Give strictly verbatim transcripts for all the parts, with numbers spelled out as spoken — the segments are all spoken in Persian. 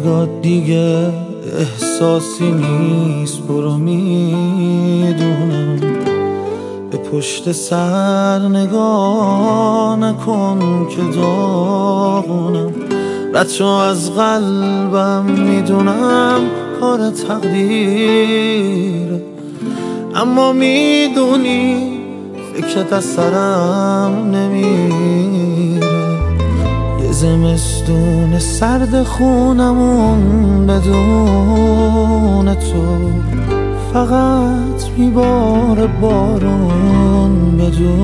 نگاه دیگه احساسی نیست، برو میدونم. به پشت سر نگاه نکن که داغونم. ردشو از قلبم میدونم کار تقدیره، اما میدونی فکرت از سرم نمیره. یه زمستون سرد خونمون بدون تو، فقط میباره بارون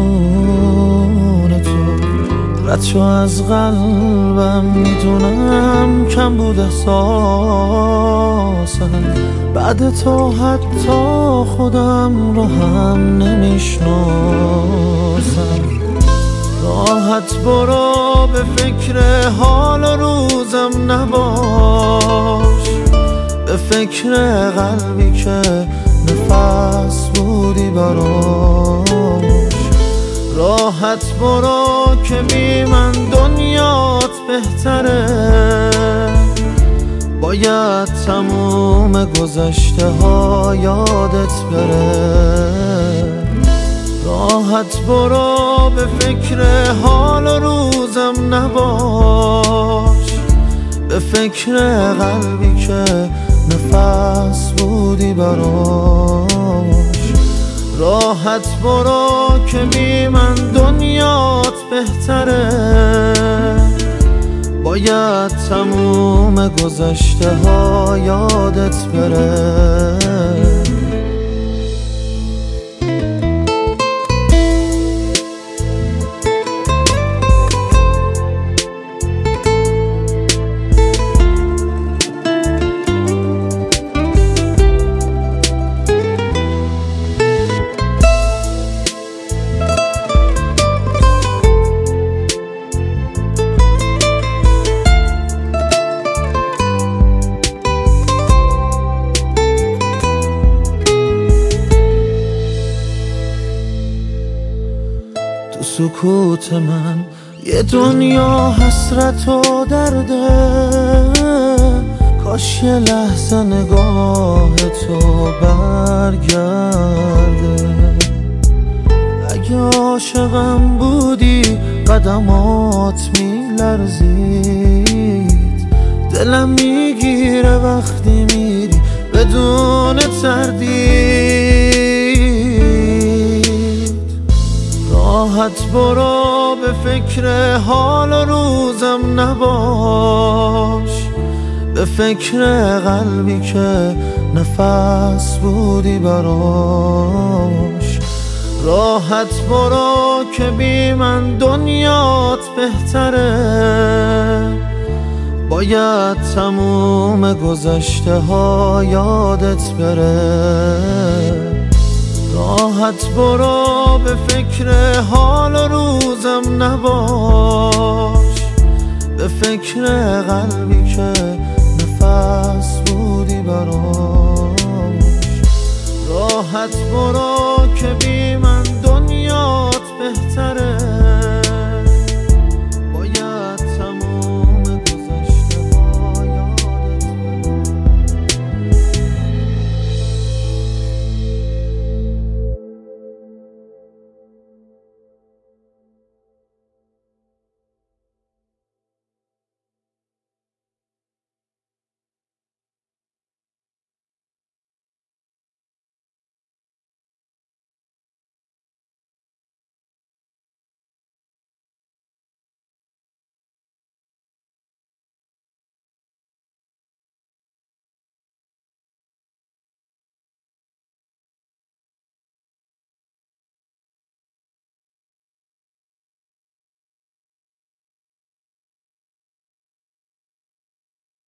بدون تو. ردشو از قلبم میدونم کم بود احساسم، بعد تو حتی خودم رو هم نمیشناسم. راحت برو به فکر حال و روزم نباش، به فکر قلبی که نفس بودی براش. راحت برو که بی من دنیات بهتره، باید تموم گذشته ها یادت بره. راحت برو به فکر حال و روزم نباش، به فکر قلبی که نفس بودی براش. راحت برو که بی من دنیات بهتره، باید تموم گذشته ها یادت بره. تو سکوت من یه دنیا حسرت و درده، کاش یه لحظه نگاه تو برگرده. اگه عاشقم بودی قدمات میلرزید، دلم میگیره وقتی میری بدون تردید. راحت برو به فکر حال و روزم نباش، به فکر قلبی که نفس بودی براش. راحت برو که بی من دنیات بهتره، باید تموم گذشته ها یادت بره. راحت برو به فکر حال و روزم نباش، به فکر قلبی که